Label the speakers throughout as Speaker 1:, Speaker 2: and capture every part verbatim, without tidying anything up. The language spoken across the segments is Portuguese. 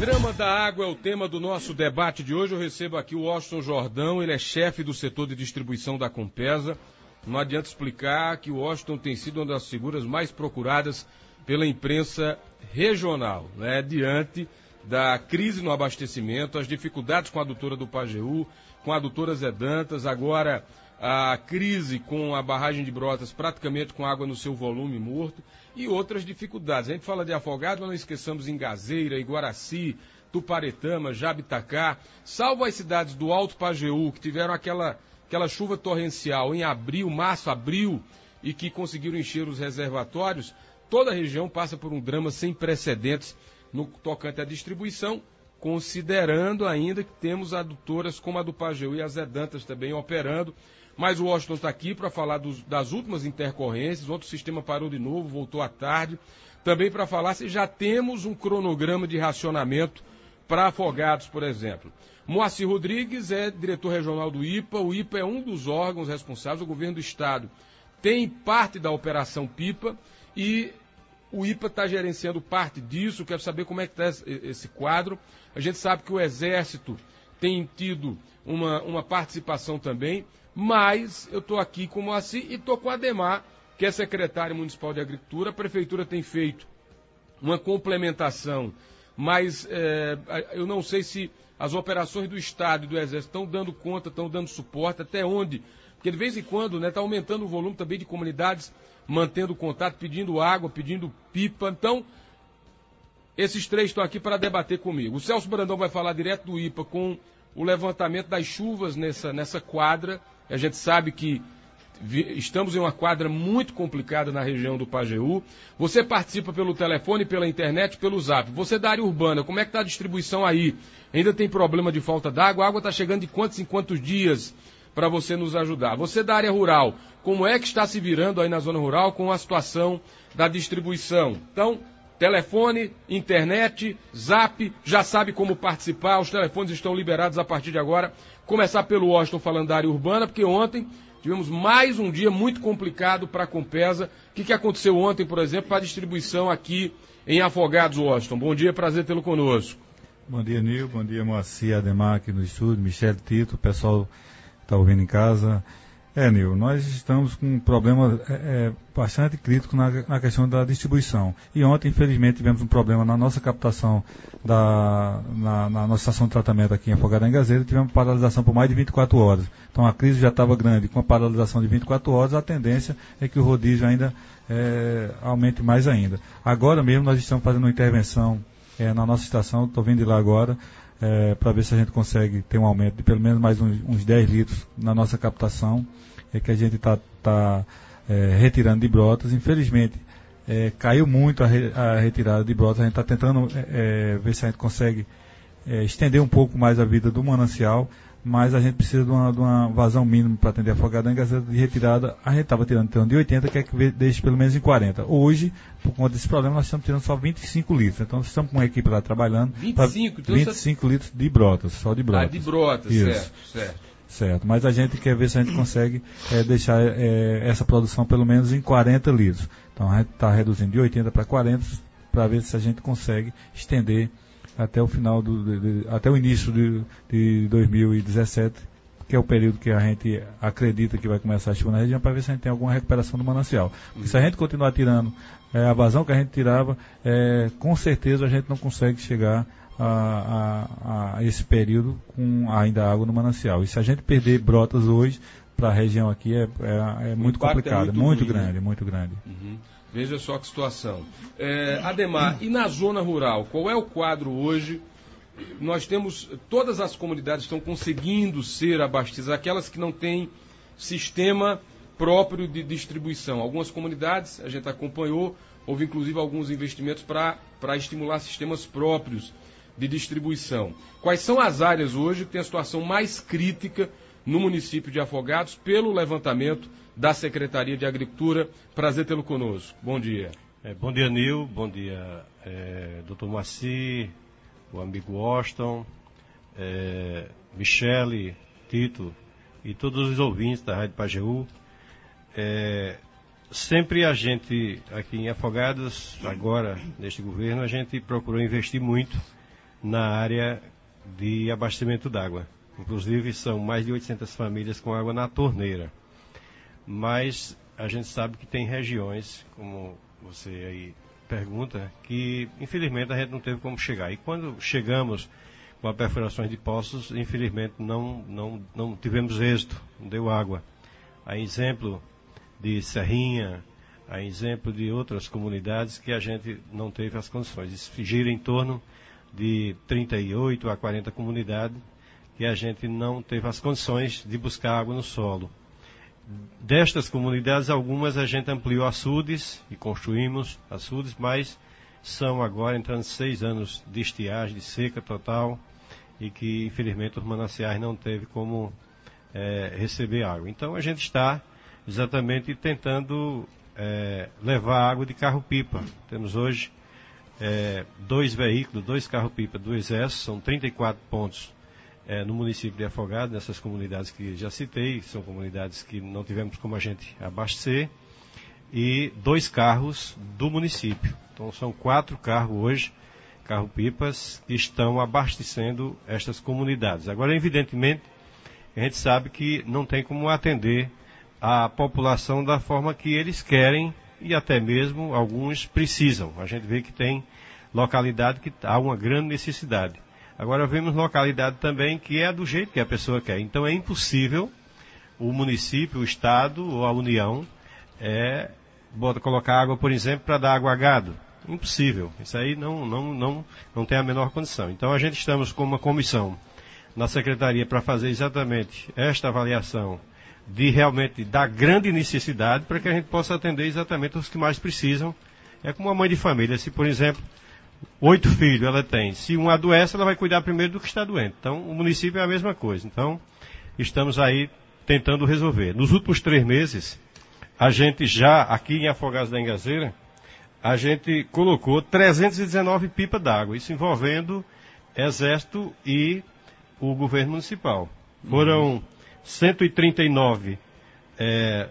Speaker 1: Drama da água é o tema do nosso debate de hoje. Eu recebo aqui o Washington Jordão, ele é chefe do setor de distribuição da Compesa. Não adianta explicar que o Washington tem sido uma das figuras mais procuradas pela imprensa regional, né? Diante da crise no abastecimento, as dificuldades com a adutora do Pajeú, com a adutora Zé Dantas, agora a crise com a barragem de Brotas praticamente com água no seu volume morto e outras dificuldades. A gente fala de Afogados, mas não esqueçamos Ingazeira, Iguaraci, Tuparetama, Jabitacá, salvo as cidades do Alto Pajeú, que tiveram aquela, aquela chuva torrencial em abril, março, abril, e que conseguiram encher os reservatórios. Toda a região passa por um drama sem precedentes no tocante à distribuição, considerando ainda que temos adutoras como a do Pajeú e a Zé Dantas também operando. Mas o Washington está aqui para falar dos, das últimas intercorrências. Outro sistema parou de novo, voltou à tarde. Também para falar se já temos um cronograma de racionamento para Afogados, por exemplo. Moacir Rodrigues é diretor regional do I P A. O I P A é um dos órgãos responsáveis. O governo do estado tem parte da operação PIPA e o I P A está gerenciando parte disso. Quero saber como é que está esse quadro. A gente sabe que o Exército tem tido uma, uma participação também. Mas eu estou aqui com o Moacir e estou com a Ademar, que é secretária municipal de Agricultura. A prefeitura tem feito uma complementação, mas é, eu não sei se as operações do Estado e do Exército estão dando conta, estão dando suporte, até onde, porque de vez em quando está, né, aumentando o volume também de comunidades, mantendo contato, pedindo água, pedindo pipa. Então, esses três estão aqui para debater comigo. O Celso Brandão vai falar direto do I P A com o levantamento das chuvas nessa, nessa quadra. A gente sabe que estamos em uma quadra muito complicada na região do Pajeú. Você participa pelo telefone, pela internet, pelo zap. Você da área urbana, como é que está a distribuição aí? Ainda tem problema de falta d'água? A água está chegando de quantos em quantos dias para você nos ajudar? Você da área rural, como é que está se virando aí na zona rural com a situação da distribuição? Então, telefone, internet, zap, já sabe como participar. Os telefones estão liberados a partir de agora. Começar pelo Washington falando da área urbana, porque ontem tivemos mais um dia muito complicado para a Compesa. O que, que aconteceu ontem, por exemplo, para a distribuição aqui em Afogados, Washington? Bom dia, prazer tê-lo conosco.
Speaker 2: Bom dia, Nil. Bom dia, Moacir, Ademar aqui no estúdio, Michele, Tito, o pessoal está ouvindo em casa. É, Nil, nós estamos com um problema é, é, bastante crítico na, na questão da distribuição. E ontem, infelizmente, tivemos um problema na nossa captação, da, na, na nossa estação de tratamento aqui em Afogados da Ingazeira. Tivemos paralisação por mais de vinte e quatro horas. Então a crise já estava grande. Com a paralisação de vinte e quatro horas, a tendência é que o rodízio ainda é, aumente mais ainda. Agora mesmo nós estamos fazendo uma intervenção é, na nossa estação, estou vindo de lá agora, é, para ver se a gente consegue ter um aumento de pelo menos mais uns, uns dez litros na nossa captação. É que a gente está tá, é, retirando de Brotas. Infelizmente, é, caiu muito a, re, a retirada de Brotas. A gente está tentando é, ver se a gente consegue é, estender um pouco mais a vida do manancial, mas a gente precisa de uma, de uma vazão mínima para atender Afogados da Ingazeira de retirada. A gente estava tirando, tirando de oitenta, quer que deixe pelo menos em quarenta. Hoje, por conta desse problema, nós estamos tirando só vinte e cinco litros. Então, nós estamos com uma equipe lá trabalhando.
Speaker 1: vinte e cinco? Então
Speaker 2: vinte e cinco litros de Brotas, só de Brotas.
Speaker 1: Ah, de Brotas,
Speaker 2: Isso.
Speaker 1: certo, certo.
Speaker 2: Certo, mas a gente quer ver se a gente consegue é, deixar é, essa produção pelo menos em quarenta litros. Então a gente está reduzindo de oitenta para quarenta para ver se a gente consegue estender até o final do, de, de, até o início de, de dois mil e dezessete, que é o período que a gente acredita que vai começar a chuva na região, para ver se a gente tem alguma recuperação do manancial. Porque se a gente continuar tirando é, a vazão que a gente tirava, é, com certeza a gente não consegue chegar A, a, a esse período com ainda água no manancial. E se a gente perder Brotas hoje para a região aqui é, é, é muito complicado, é muito, muito ruim, grande, né? muito grande.
Speaker 1: Uhum. Veja só que situação. É, Ademar, e na zona rural, qual é o quadro hoje? Nós temos, todas as comunidades estão conseguindo ser abastecidas, aquelas que não têm sistema próprio de distribuição. Algumas comunidades, a gente acompanhou, houve inclusive alguns investimentos para para estimular sistemas próprios de distribuição. Quais são as áreas hoje que têm a situação mais crítica no município de Afogados pelo levantamento da Secretaria de Agricultura? Prazer tê-lo conosco. Bom dia.
Speaker 3: É, bom dia, Nil. Bom dia, é, doutor Moacir, o amigo Washington, é, Michele, Tito e todos os ouvintes da Rádio Pajeú. É, sempre a gente, aqui em Afogados, agora, neste governo, a gente procurou investir muito na área de abastecimento d'água. Inclusive, são mais de oitocentas famílias com água na torneira. Mas a gente sabe que tem regiões, como você aí pergunta, que infelizmente a gente não teve como chegar. E quando chegamos com a perfurações de poços, infelizmente não, não, não tivemos êxito, não deu água. A exemplo de Serrinha, a exemplo de outras comunidades que a gente não teve as condições. Isso gira em torno de trinta e oito a quarenta comunidades que a gente não teve as condições de buscar água no solo. Destas comunidades, algumas a gente ampliou açudes e construímos açudes, mas são agora entrando seis anos de estiagem, de seca total, e que infelizmente os mananciais não teve como é, receber água. Então a gente está exatamente tentando é, levar água de carro-pipa. Temos hoje é, dois veículos, dois carro-pipa do Exército, são trinta e quatro pontos É, no município de Afogados, nessas comunidades que já citei, são comunidades que não tivemos como a gente abastecer, e dois carros do município. Então são quatro carros hoje, carro-pipas, que estão abastecendo estas comunidades. Agora, evidentemente, a gente sabe que não tem como atender a população da forma que eles querem e até mesmo alguns precisam. A gente vê que tem localidade que há uma grande necessidade. Agora vemos localidade também que é do jeito que a pessoa quer. Então é impossível o município, o Estado ou a União é, bota, colocar água, por exemplo, para dar água a gado. Impossível. Isso aí não, não, não, não tem a menor condição. Então a gente estamos com uma comissão na Secretaria para fazer exatamente esta avaliação de realmente da grande necessidade para que a gente possa atender exatamente os que mais precisam. É como uma mãe de família. Se, por exemplo, oito filhos ela tem. Se um adoece, ela vai cuidar primeiro do que está doente. Então, o município é a mesma coisa. Então, estamos aí tentando resolver. Nos últimos três meses, a gente já, aqui em Afogados da Engazeira, a gente colocou trezentas e dezenove pipas d'água. Isso envolvendo Exército e o governo municipal. Foram cento e trinta e nove é,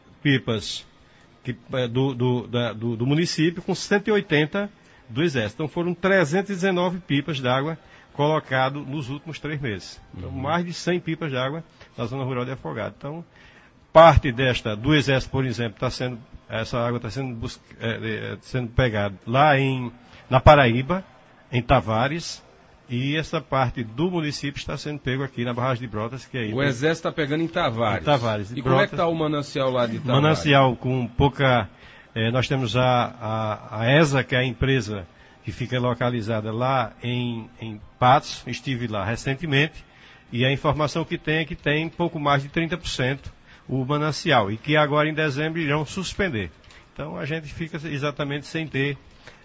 Speaker 3: pipas que, do, do, da, do, do município, com cento e oitenta do Exército. Então foram trezentas e dezenove pipas d'água colocadas nos últimos três meses. Então uhum. mais de cem pipas d'água na zona rural de Afogados. Então, parte desta do Exército, por exemplo, está sendo, essa água está sendo, bus, é, é, sendo pegada lá em, na Paraíba, em Tavares, e essa parte do município está sendo pego aqui na barragem de Brotas, que é aí.
Speaker 1: O Exército está pegando em Tavares.
Speaker 3: Em Tavares.
Speaker 1: E Brotas, como é que está o manancial lá de Tavares?
Speaker 3: Manancial com pouca... É, nós temos a, a, a E S A, que é a empresa que fica localizada lá em, em Patos. Estive lá recentemente e a informação que tem é que tem pouco mais de trinta por cento o manancial e que agora em dezembro irão suspender. Então a gente fica exatamente sem ter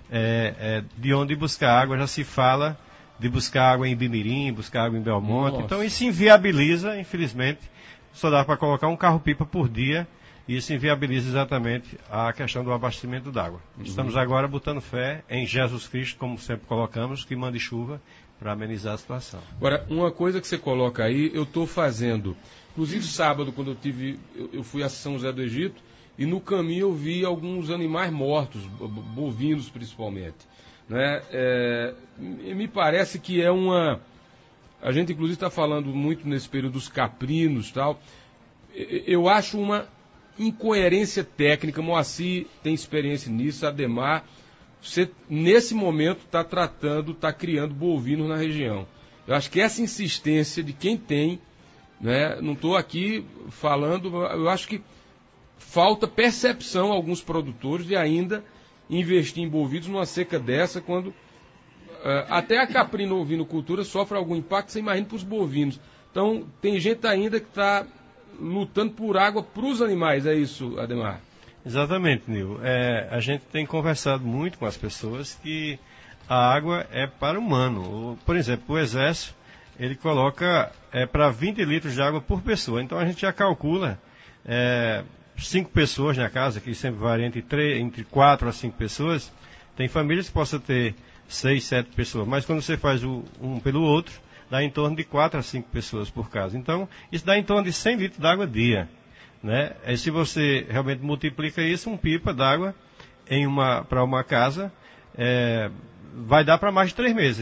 Speaker 3: é, é, de onde buscar água. Já se fala de buscar água em Bimirim, buscar água em Belmonte. Nossa. Então isso inviabiliza, infelizmente, só dá para colocar um carro-pipa por dia. E isso inviabiliza exatamente a questão do abastecimento d'água. Uhum. Estamos agora botando fé em Jesus Cristo, como sempre colocamos, que mande chuva para amenizar a situação.
Speaker 1: Agora, uma coisa que você coloca aí, eu estou fazendo. Inclusive, sábado, quando eu tive, eu, eu fui a São José do Egito, e no caminho eu vi alguns animais mortos, bovinos principalmente. Né? É, me parece que é uma... A gente, inclusive, está falando muito nesse período dos caprinos e tal. Eu acho uma incoerência técnica. Moacir tem experiência nisso, Ademar. Você, nesse momento, está tratando, está criando bovinos na região. Eu acho que essa insistência de quem tem, né, não estou aqui falando, eu acho que falta percepção a alguns produtores de ainda investir em bovinos numa seca dessa, quando uh, até a caprino-ovinocultura sofre algum impacto, você imagina para os bovinos. Então, tem gente ainda que está lutando por água para os animais, é isso, Ademar?
Speaker 3: Exatamente, Nil. É, a gente tem conversado muito com as pessoas que a água é para o humano. Por exemplo, o Exército, ele coloca é, para vinte litros de água por pessoa. Então a gente já calcula é, cinco pessoas na casa, que sempre varia entre, três, entre quatro a cinco pessoas. Tem famílias que possam ter seis, sete pessoas, mas quando você faz o, um pelo outro, dá em torno de quatro a cinco pessoas por casa. Então, isso dá em torno de cem litros de água dia. Né? E se você realmente multiplica isso, um pipa d'água para uma casa, é, vai dar para mais de três meses.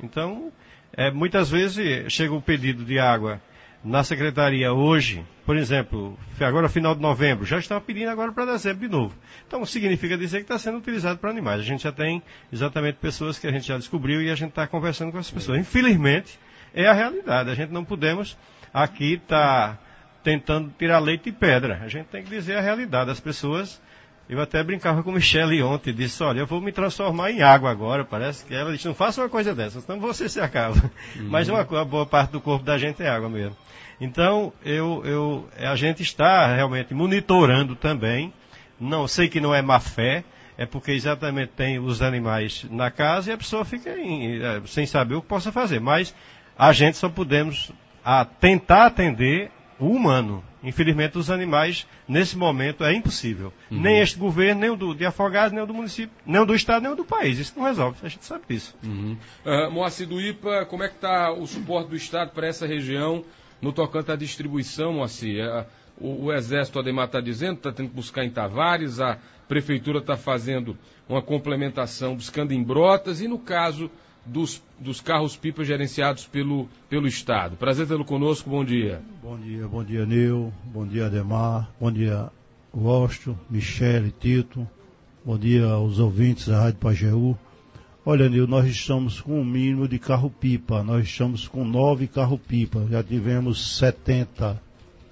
Speaker 3: Então, é, muitas vezes chega o pedido de água na secretaria hoje, por exemplo, agora final de novembro, já estão pedindo agora para dezembro de novo. Então, significa dizer que está sendo utilizado para animais. A gente já tem exatamente pessoas que a gente já descobriu e a gente está conversando com essas pessoas. Infelizmente, é a realidade. A gente não podemos aqui estar tá tentando tirar leite de pedra. A gente tem que dizer a realidade. As pessoas... Eu até brincava com o Michele ontem, disse, olha, eu vou me transformar em água agora, parece que ela disse, não faça uma coisa dessa, senão você se acaba. Uhum. Mas uma, uma boa parte do corpo da gente é água mesmo. Então, eu, eu, a gente está realmente monitorando também, não sei que não é má fé, é porque exatamente tem os animais na casa e a pessoa fica em, sem saber o que possa fazer. Mas a gente só podemos a, tentar atender o humano. Infelizmente, os animais, nesse momento, é impossível. Uhum. Nem este governo, nem o do, de Afogados, nem o do município, nem o do estado, nem o do país. Isso não resolve, a gente sabe disso.
Speaker 1: Uhum. Uh, Moacir do I P A, como é que está o suporte do estado para essa região no tocante à distribuição, Moacir? Uh, o, o Exército, o Ademar está dizendo, está tendo que buscar em Tavares, a Prefeitura está fazendo uma complementação, buscando em Brotas, e no caso dos, dos carros-pipa gerenciados pelo, pelo Estado. Prazer tê-lo conosco, bom dia.
Speaker 4: Bom dia, bom dia, Nil, bom dia, Ademar, bom dia, Washington, Michele, Tito, bom dia aos ouvintes da Rádio Pajeú. Olha, Nil, nós estamos com um mínimo de carro-pipa, nós estamos com nove carro-pipa, já tivemos setenta.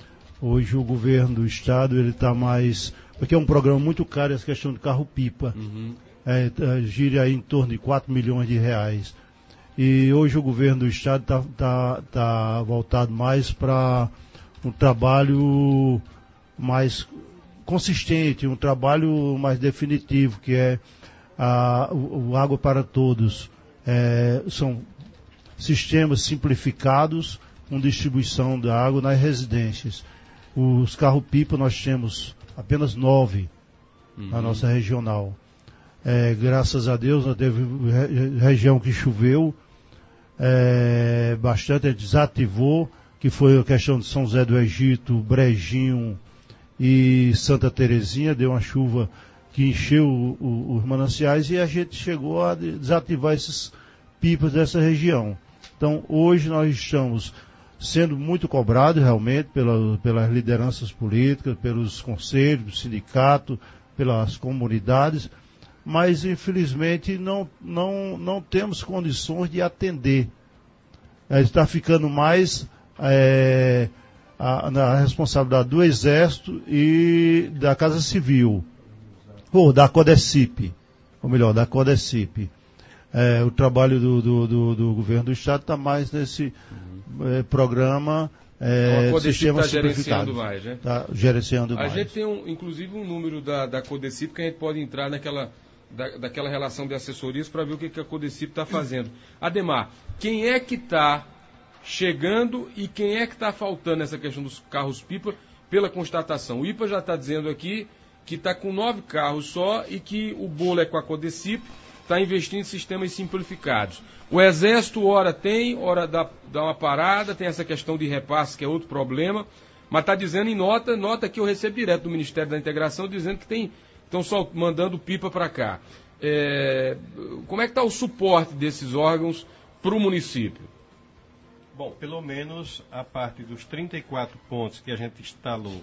Speaker 4: Hoje o governo do Estado, ele está mais... Porque é um programa muito caro essa questão de carro-pipa. Uhum. É, gira aí em torno de quatro milhões de reais. E hoje o governo do Estado está tá, tá voltado mais para um trabalho mais consistente, um trabalho mais definitivo, que é a, o, o Água para Todos. É, são sistemas simplificados com distribuição da água nas residências. Os carro-pipa nós temos apenas nove uhum. na nossa regional. É, graças a Deus, nós teve região que choveu é, bastante, a gente desativou, que foi a questão de São José do Egito, Brejinho e Santa Terezinha, deu uma chuva que encheu o, o, os mananciais e a gente chegou a desativar esses pipas dessa região. Então, hoje nós estamos sendo muito cobrados realmente pela, pelas lideranças políticas, pelos conselhos, do sindicato, pelas comunidades, mas infelizmente não, não, não temos condições de atender. Está ficando mais é, a, na responsabilidade do Exército e da Casa Civil, ou da Codecip, ou melhor, da Codecip. É, o trabalho do, do, do, do governo do Estado está mais nesse uhum. é, programa é,
Speaker 1: então, a Codecip está gerenciando mais, né?
Speaker 4: Está gerenciando
Speaker 1: a
Speaker 4: mais.
Speaker 1: A gente tem, um, inclusive, um número da, da Codecip que a gente pode entrar naquela, da, daquela relação de assessorias para ver o que, que a Codecip está fazendo. Ademar, quem é que está chegando e quem é que está faltando nessa questão dos carros-pipa pela constatação? O I P A já está dizendo aqui que está com nove carros só e que o bolo é com a Codecip, está investindo em sistemas simplificados. O Exército, ora tem, ora dá, dá uma parada, tem essa questão de repasse, que é outro problema, mas está dizendo em nota, nota que eu recebo direto do Ministério da Integração, dizendo que tem, estão só mandando pipa para cá. É, como é que está o suporte desses órgãos para o município?
Speaker 3: Bom, pelo menos a parte dos trinta e quatro pontos que a gente instalou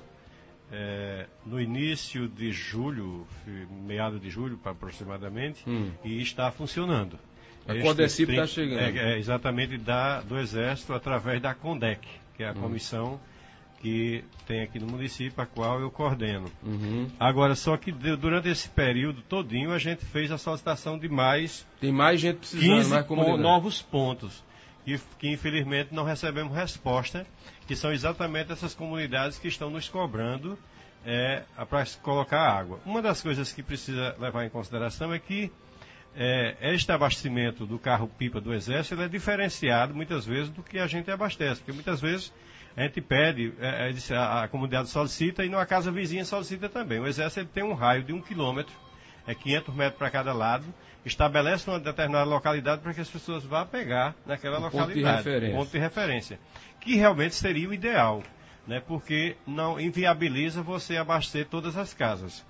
Speaker 3: É, no início de julho, meado de julho aproximadamente, hum. e está funcionando.
Speaker 1: A Codecip está chegando.
Speaker 3: É, é exatamente da, do Exército através da CONDEC, que é a hum. comissão que tem aqui no município, a qual eu coordeno. Uhum. Agora, só que de, durante esse período todinho a gente fez a solicitação de mais...
Speaker 1: Tem mais gente precisando, mais
Speaker 3: comunidade. novos pontos. Que, que infelizmente não recebemos resposta, que são exatamente essas comunidades que estão nos cobrando é, para colocar água. Uma das coisas que precisa levar em consideração é que é, este abastecimento do carro-pipa do Exército é diferenciado muitas vezes do que a gente abastece, porque muitas vezes a gente pede, é, a, a comunidade solicita e numa casa vizinha solicita também. O Exército ele tem um raio de um quilômetro, é quinhentos metros para cada lado, estabelece uma determinada localidade para que as pessoas vá pegar naquela um localidade.
Speaker 1: Ponto de,
Speaker 3: ponto de referência. Que realmente seria o ideal, né? Porque não inviabiliza você abastecer todas as casas.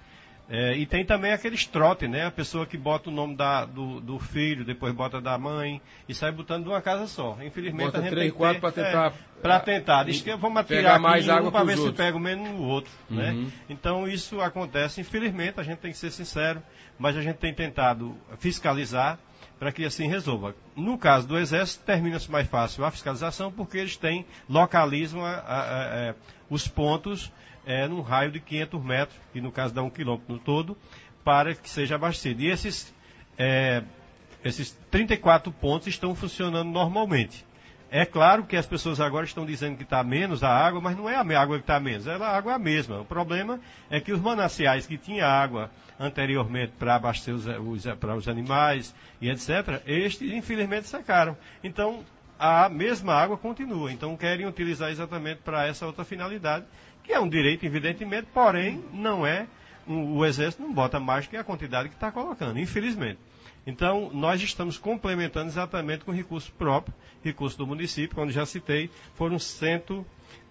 Speaker 3: É, e tem também aqueles trote, né? A pessoa que bota o nome da, do, do filho, depois bota da mãe e sai botando de uma casa só. Infelizmente
Speaker 1: bota
Speaker 3: a gente
Speaker 1: três,
Speaker 3: tem
Speaker 1: quatro para tentar...
Speaker 3: É, para tentar. Diz que vamos
Speaker 1: pegar
Speaker 3: atirar
Speaker 1: mais água
Speaker 3: um para ver se
Speaker 1: outros.
Speaker 3: pega o menos no outro,
Speaker 1: uhum.
Speaker 3: né? Então isso acontece. Infelizmente, a gente tem que ser sincero, mas a gente tem tentado fiscalizar para que assim resolva. No caso do Exército, termina-se mais fácil a fiscalização, porque eles têm, localizam a, a, a, a, os pontos é, num raio de quinhentos metros, e no caso dá um quilômetro no todo, para que seja abastecido. E esses, é, esses trinta e quatro pontos estão funcionando normalmente. É claro que as pessoas agora estão dizendo que está menos a água, mas não é a água que está menos, ela, a água é a mesma. O problema é que os mananciais que tinham água anteriormente para abastecer os, os, para os animais e etcétera, estes infelizmente secaram. Então a mesma água continua. Então querem utilizar exatamente para essa outra finalidade, que é um direito, evidentemente, porém não é, um, o Exército não bota mais que a quantidade que está colocando, infelizmente. Então, nós estamos complementando exatamente com recurso próprio, recurso do município, como já citei, foram cento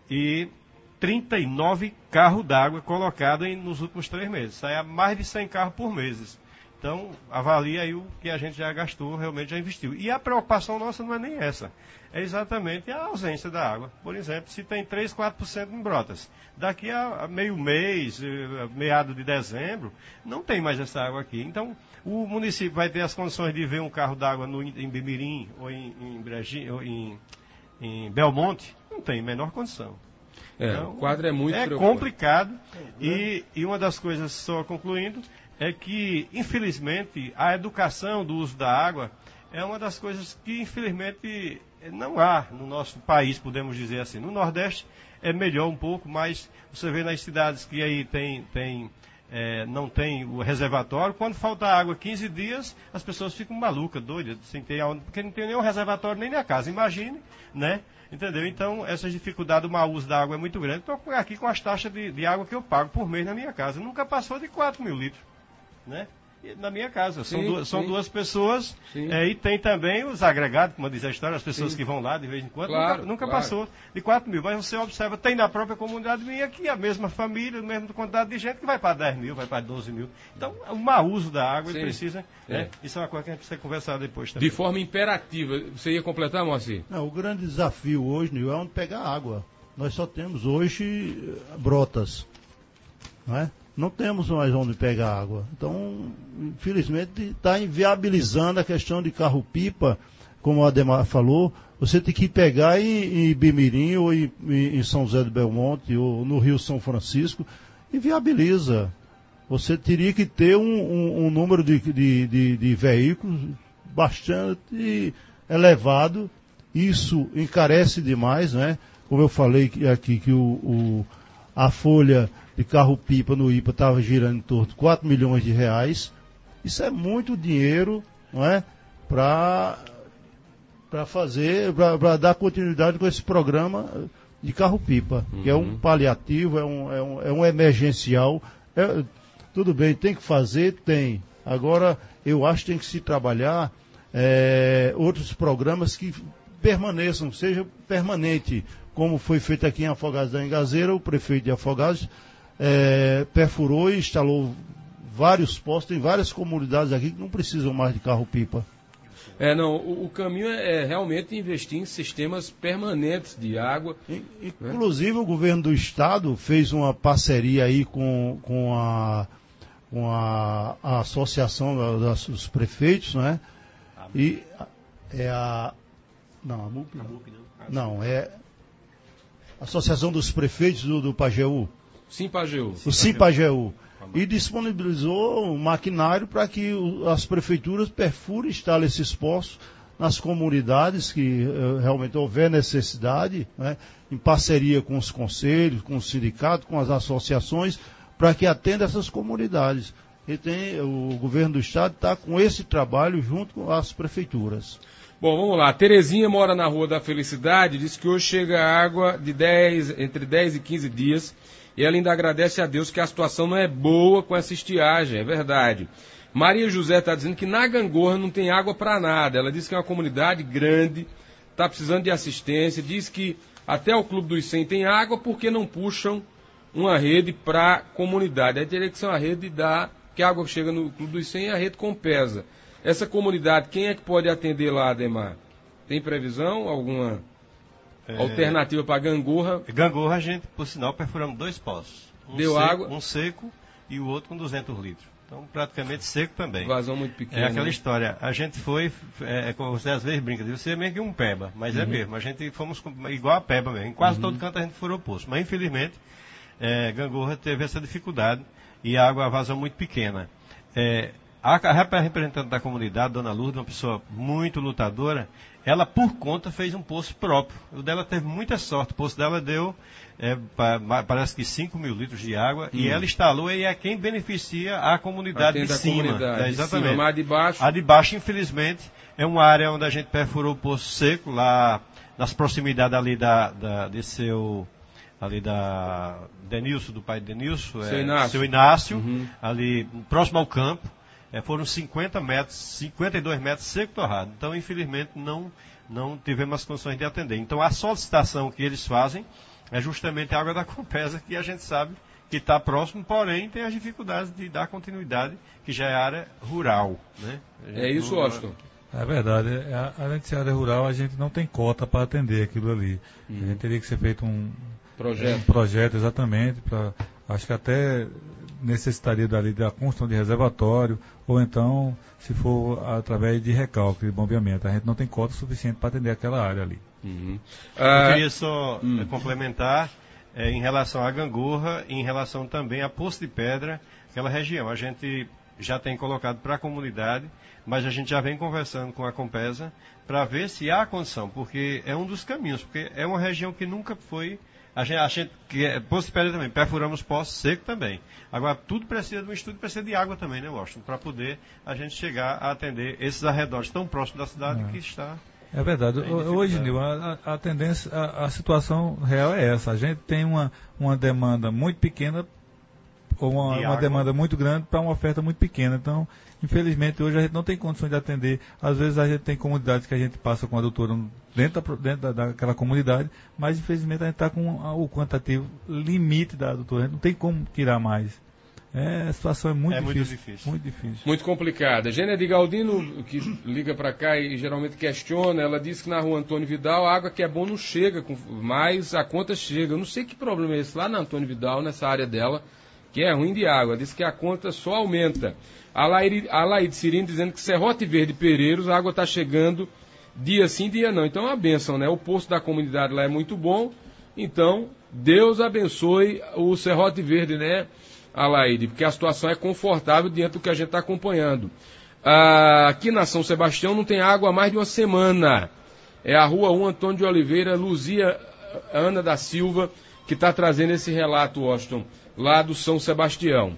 Speaker 3: e trinta e nove carros d'água colocados em, nos últimos três meses. Sai a mais de cem carros por mês. Então, avalia aí o que a gente já gastou, realmente já investiu. E a preocupação nossa não é nem essa, é exatamente a ausência da água. Por exemplo, se tem três, quatro por cento em Brotas, daqui a meio mês, meado de dezembro, não tem mais essa água aqui. Então, o município vai ter as condições de ver um carro d'água no, em Bimirim ou em, em, Bregi, ou em, em Belmonte? Não tem a menor condição.
Speaker 1: É, então, o quadro é muito
Speaker 3: É complicado. E, e uma das coisas, só concluindo, é que, infelizmente, a educação do uso da água é uma das coisas que, infelizmente, não há no nosso país, podemos dizer assim. No Nordeste é melhor um pouco, mas você vê nas cidades que aí tem... tem É, não tem o reservatório, quando falta água quinze dias, as pessoas ficam malucas, doidas, sem ter aonde, porque não tem nem o reservatório nem na casa, imagine, né? Entendeu? Então, essa dificuldade do mau uso da água é muito grande. Estou aqui com as taxas de, de água que eu pago por mês na minha casa, nunca passou de quatro mil litros, né? Na minha casa, são, sim, duas, são duas pessoas, é, e tem também os agregados, como diz a história, as pessoas sim. que vão lá de vez em quando,
Speaker 1: claro,
Speaker 3: nunca, nunca
Speaker 1: claro.
Speaker 3: passou de quatro mil, mas você observa, tem na própria comunidade minha aqui a mesma família, a mesma quantidade de gente que vai para dez mil, vai para doze mil. Então, o mau uso da água, ele precisa, é. Né? Isso é uma coisa que a gente precisa conversar depois também.
Speaker 1: De forma imperativa, você ia completar, Moacir?
Speaker 4: Não, o grande desafio hoje, Nil, é onde pegar água. Nós só temos hoje Brotas, não é? Não temos mais onde pegar água. Então, infelizmente, está inviabilizando a questão de carro-pipa, como o Ademar falou. Você tem que pegar em, em Bimirim ou em, em São José do Belmonte ou no Rio São Francisco e viabiliza. Você teria que ter um, um, um número de, de, de, de veículos bastante elevado. Isso encarece demais, né? Como eu falei aqui, que o, o, a folha de carro-pipa no I P A estava girando em torno de quatro milhões de reais. Isso é muito dinheiro, não é? Para para fazer, para dar continuidade com esse programa de carro-pipa, uhum. que é um paliativo, é um, é um, é um emergencial. É, tudo bem, tem que fazer, tem. Agora, eu acho que tem que se trabalhar é, outros programas que permaneçam, seja permanente, como foi feito aqui em Afogados da Engazeira, o prefeito de Afogados É, perfurou e instalou vários postos em várias comunidades aqui que não precisam mais de carro-pipa.
Speaker 1: É, não, o, o caminho é, é realmente investir em sistemas permanentes de água.
Speaker 4: E, inclusive, né? O governo do estado fez uma parceria aí com, com, a, com a, a associação das, dos prefeitos, né? E é a... Não, a M U P não. Não, é a Associação dos Prefeitos do, do Pajeú.
Speaker 1: Simpajeú.
Speaker 4: O Simpajeú. E disponibilizou um maquinário para que o, as prefeituras perfurem e instalem esses postos nas comunidades que uh, realmente houver necessidade, né, em parceria com os conselhos, com os sindicatos, com as associações, para que atenda essas comunidades. E tem, o governo do estado está com esse trabalho junto com as prefeituras.
Speaker 1: Bom, vamos lá. Terezinha mora na Rua da Felicidade, diz que hoje chega água de dez, entre dez e quinze dias. E ela ainda agradece a Deus que a situação não é boa com essa estiagem, é verdade. Maria José está dizendo que na Gangorra não tem água para nada. Ela diz que é uma comunidade grande, está precisando de assistência. Diz que até o Clube dos cem tem água porque não puxam uma rede para a comunidade. Aí teria que ser uma rede da, que a água chega no Clube dos cem e a rede Compesa. Essa comunidade, quem é que pode atender lá, Ademar? Tem previsão? Alguma é... alternativa para Gangorra?
Speaker 3: Gangorra, a gente, por sinal, perfuramos dois poços. Um
Speaker 1: Deu
Speaker 3: seco,
Speaker 1: água?
Speaker 3: Um seco e o outro com duzentos litros. Então, praticamente seco também.
Speaker 1: Vazão muito pequeno.
Speaker 3: É aquela
Speaker 1: né?
Speaker 3: história. A gente foi, é, como você às vezes brinca, você é meio que um peba, mas uhum. é mesmo. A gente fomos igual a peba mesmo. Em quase uhum. todo canto a gente furou o poço. Mas, infelizmente, é, Gangorra teve essa dificuldade e a água vazou muito pequena. É, a, a representante da comunidade, Dona Lourdes, uma pessoa muito lutadora, ela, por conta, fez um poço próprio. O dela teve muita sorte. O poço dela deu, é, pa, parece que cinco mil litros de água, hum. e ela instalou e é quem beneficia a comunidade
Speaker 1: Atende
Speaker 3: de
Speaker 1: a
Speaker 3: cima.
Speaker 1: Comunidade,
Speaker 3: É, exatamente.
Speaker 1: De cima, a de baixo...
Speaker 3: A de baixo, infelizmente, é uma área onde a gente perfurou o poço seco, lá nas proximidades ali da, da, de seu... ali da Denilson, do pai de Denilson,
Speaker 1: seu
Speaker 3: é,
Speaker 1: Inácio,
Speaker 3: seu Inácio
Speaker 1: uhum.
Speaker 3: ali próximo ao campo, é, foram cinquenta metros, cinquenta e dois metros seco torrado. Então, infelizmente, não, não tivemos as condições de atender. Então, a solicitação que eles fazem é justamente a água da Compesa, que a gente sabe que está próximo, porém tem as dificuldades de dar continuidade, que já é área rural. Né?
Speaker 1: É isso, Austin.
Speaker 2: É verdade. Além de ser área rural, a gente não tem cota para atender aquilo ali. Hum. A gente teria que ser feito um
Speaker 1: projeto,
Speaker 2: um projeto exatamente, pra, acho que até necessitaria dali da construção de reservatório, ou então, se for através de recalque, de bombeamento. A gente não tem cota suficiente para atender aquela área ali.
Speaker 1: Uhum.
Speaker 3: Eu ah, queria só hum. complementar é, em relação à Gangorra e em relação também a Poço de Pedra, aquela região. A gente já tem colocado para a comunidade, mas a gente já vem conversando com a Compesa para ver se há condição, porque é um dos caminhos, porque é uma região que nunca foi... A gente, a gente que é, Poço de Pedra também, perfuramos poço seco também. Agora, tudo precisa de um estudo, precisa de água também, né, Washington? Para poder a gente chegar a atender esses arredores tão próximos da cidade é. que está...
Speaker 2: É verdade. Hoje, Nil, a, a tendência, a, a situação real é essa. A gente tem uma, uma demanda muito pequena, ou uma, uma demanda muito grande para uma oferta muito pequena. Então, infelizmente, hoje a gente não tem condições de atender. Às vezes a gente tem comunidades que a gente passa com a doutora dentro, da, dentro da, daquela comunidade, mas infelizmente a gente está com o quantitativo limite da doutora. A gente não tem como tirar mais. É, a situação é muito,
Speaker 3: é
Speaker 2: difícil,
Speaker 3: muito difícil.
Speaker 2: Muito difícil.
Speaker 1: Muito complicada. Gênia de Galdino, que liga para cá e geralmente questiona, ela disse que na rua Antônio Vidal a água que é bom não chega, mas a conta chega. Eu não sei que problema é esse lá na Antônio Vidal, nessa área dela, que é ruim de água. Diz que a conta só aumenta. A Laide Cirino dizendo que Serrote Verde e Pereiros, a água está chegando dia sim, dia não. Então é uma bênção, né? O poço da comunidade lá é muito bom. Então, Deus abençoe o Serrote Verde, né, Alaide? Porque a situação é confortável diante do que a gente está acompanhando. Ah, aqui na São Sebastião não tem água há mais de uma semana. É a Rua um, Antônio de Oliveira, Luzia Ana da Silva, que está trazendo esse relato, Washington, lá do São Sebastião.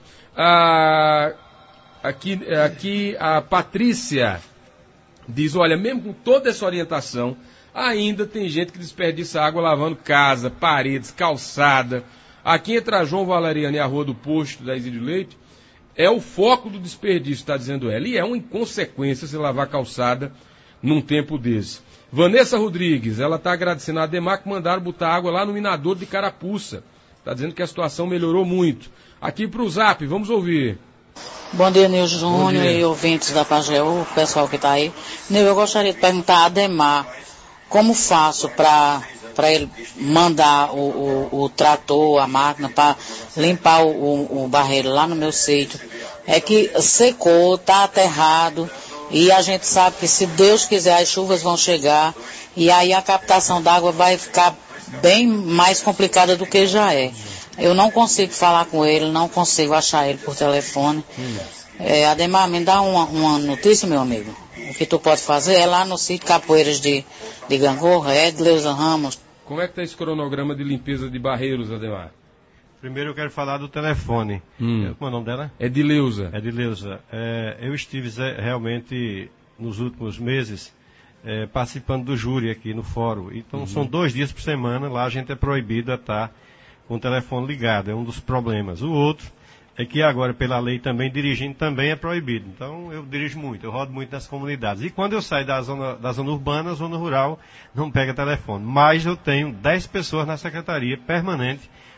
Speaker 1: Ah, aqui, aqui a Patrícia diz, olha, mesmo com toda essa orientação, ainda tem gente que desperdiça água lavando casa, paredes, calçada. Aqui entre a João Valeriano e a Rua do Posto da Isídio Leite, é o foco do desperdício, está dizendo ela. E é uma inconsequência se lavar calçada num tempo desse. Vanessa Rodrigues, ela está agradecendo a Ademar que mandaram botar água lá no minador de Carapuça. Está dizendo que a situação melhorou muito. Aqui para o Zap, vamos ouvir.
Speaker 5: Bom dia, Nil Júnior e ouvintes da Pajeú, o pessoal que está aí. Nil, eu gostaria de perguntar a Ademar como faço para para ele mandar o, o, o trator, a máquina, para limpar o, o, o barreiro lá no meu sítio. É que secou, está aterrado, e a gente sabe que se Deus quiser as chuvas vão chegar, e aí a captação d'água vai ficar bem mais complicada do que já é. Eu não consigo falar com ele, não consigo achar ele por telefone. É, Ademar, me dá uma, uma notícia, meu amigo. O que tu pode fazer é lá no sítio Capoeiras de, de Gangorra, é de Leusa Ramos.
Speaker 1: Como é que está esse cronograma de limpeza de barreiros, Ademar?
Speaker 3: Primeiro eu quero falar do telefone.
Speaker 1: Hum.
Speaker 3: Como é o nome dela?
Speaker 1: É de Leusa.
Speaker 3: É de Leusa. É, eu estive realmente nos últimos meses é, participando do júri aqui no fórum. Então uhum. são dois dias por semana, lá a gente é proibido a estar com o telefone ligado, é um dos problemas. O outro é que agora, pela lei também, dirigindo também é proibido. Então, eu dirijo muito, eu rodo muito nas comunidades. E quando eu saio da zona, da zona urbana, zona rural, não pega telefone. Mas eu tenho dez pessoas na secretaria permanente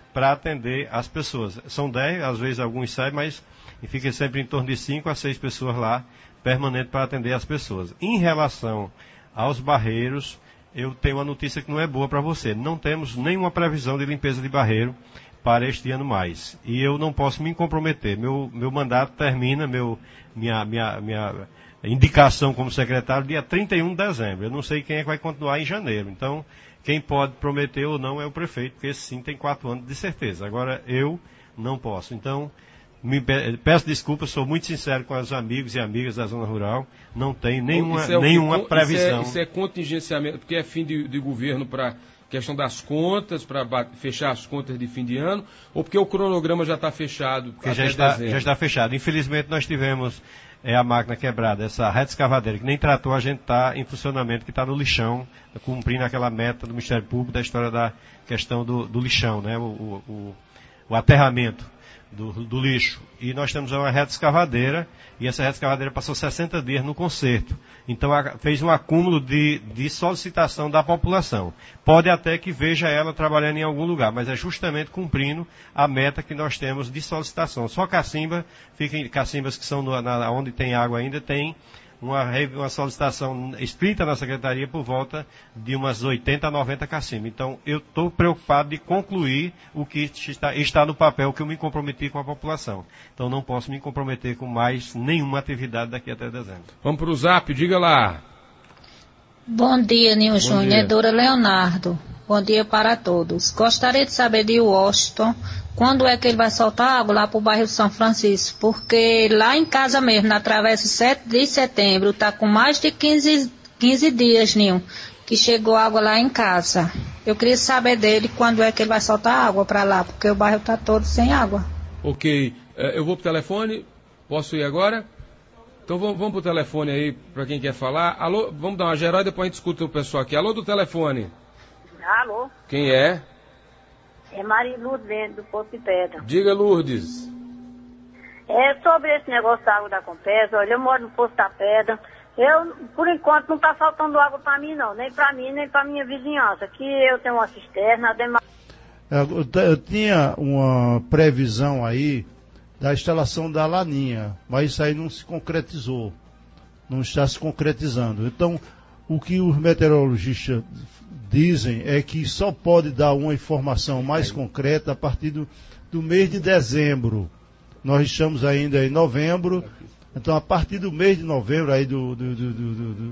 Speaker 3: para atender as pessoas. São dez, às vezes alguns saem, mas fica sempre em torno de cinco a seis pessoas lá, permanente para atender as pessoas. Em relação aos barreiros, eu tenho uma notícia que não é boa para você. Não temos nenhuma previsão de limpeza de barreiro para este ano mais. E eu não posso me comprometer. Meu, meu mandato termina, meu, minha, minha, minha indicação como secretário, dia trinta e um de dezembro. Eu não sei quem é que vai continuar em janeiro. Então, quem pode prometer ou não é o prefeito, porque esse sim tem quatro anos de certeza. Agora, eu não posso. Então, me peço desculpas, sou muito sincero com os amigos e amigas da zona rural. Não tem nenhuma, é nenhuma previsão.
Speaker 1: Isso é, isso é contingenciamento, porque é fim de, de governo para questão das contas, para fechar as contas de fim de ano, ou porque o cronograma já está fechado?
Speaker 3: Porque já está, já está fechado. Infelizmente nós tivemos é, a máquina quebrada, essa reta escavadeira, que nem tratou, a gente está em funcionamento, que está no lixão, cumprindo aquela meta do Ministério Público da história da questão do, do lixão, né? o, o, o, o aterramento do, do lixo. E nós temos uma reta escavadeira, e essa reta escavadeira passou sessenta dias no conserto. Então a, fez um acúmulo de, de solicitação da população. Pode até que veja ela trabalhando em algum lugar, mas é justamente cumprindo a meta que nós temos de solicitação. Só Cacimba, fiquem, Cacimbas que são no, na, onde tem água ainda, tem uma, uma solicitação escrita na secretaria por volta de umas oitenta a noventa cacimbas. Então, eu estou preocupado de concluir o que está, está no papel que eu me comprometi com a população. Então, não posso me comprometer com mais nenhuma atividade daqui até dezembro.
Speaker 1: Vamos para o Zap, diga lá.
Speaker 6: Bom dia, Nil Júnior. É Dora Leonardo. Bom dia para todos. Gostaria de saber de Washington quando é que ele vai soltar água lá para o bairro São Francisco, porque lá em casa mesmo, na Travessa sete de setembro, está com mais de quinze, quinze dias, Nil, que chegou água lá em casa. Eu queria saber dele quando é que ele vai soltar água para lá, porque o bairro está todo sem água.
Speaker 1: Ok, eu vou para o telefone, posso ir agora? Então vamos, vamos para o telefone aí, para quem quer falar. Alô, vamos dar uma geral e depois a gente escuta o pessoal aqui. Alô do telefone.
Speaker 7: Alô.
Speaker 1: Quem é?
Speaker 7: É Maria Lourdes, do Porto de Pedra.
Speaker 1: Diga, Lourdes.
Speaker 7: É sobre esse negócio da água da Compesa. Olha, eu moro no Poço da Pedra. Eu, por enquanto, não está faltando água para mim, não. Nem para mim, nem para minha vizinhança. Aqui eu tenho uma cisterna. Demais...
Speaker 4: Eu, eu tinha uma previsão aí da instalação da laninha, mas isso aí não se concretizou. Não está se concretizando. Então, o que os meteorologistas dizem é que só pode dar uma informação mais concreta a partir do, do mês de dezembro. Nós estamos ainda em novembro, então a partir do mês de novembro, aí do, do, do, do, do,